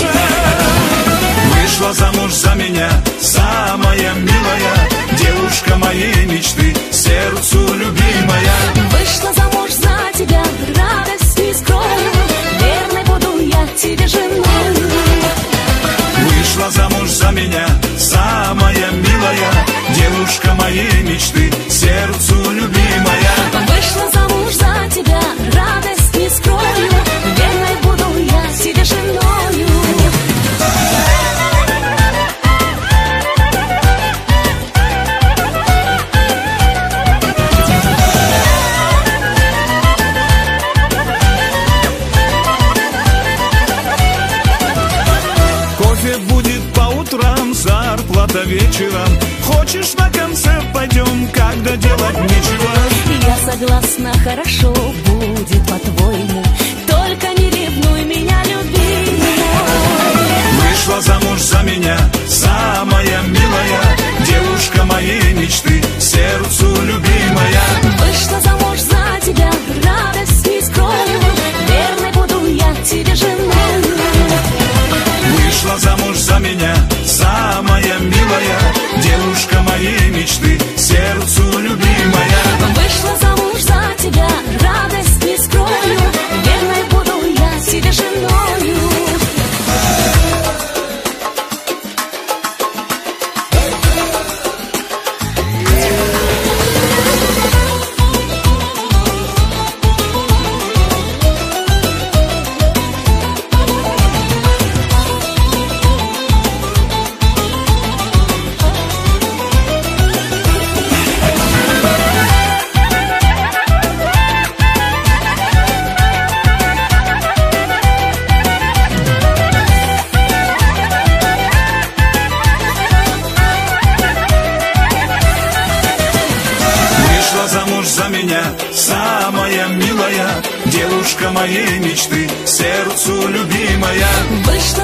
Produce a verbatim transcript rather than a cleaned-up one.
душе. Вышла замуж за меня, самая милая, девушка моей мечты, сердцу любимая. Вышла замуж за тебя, радость не скрою, верной буду я тебе женой. Вышла замуж за меня, самая милая, девушка моей мечты, сердцу любимая. Вышла замуж за тебя, радость не скрою, верной буду я тебе женою. Кофе будет по утрам, зарплата вечером. Хочешь, на концерт пойдем, когда делать нечего? Я согласна, хорошо будет по-твоему, только не ревнуй меня, любимая. Вышла замуж за меня, самая милая, девушка моей мечты, сердцу любимая. Вышла замуж за тебя, радость не скрою, верной буду я тебе женой. Вышла замуж за меня, самая милая, девушка моей мечты, сердцу любимая. Вышла замуж за тебя, радость не скрою, верной буду я тебе женою. Замуж за меня, самая милая, девушка моей мечты, сердцу любимая. Вышла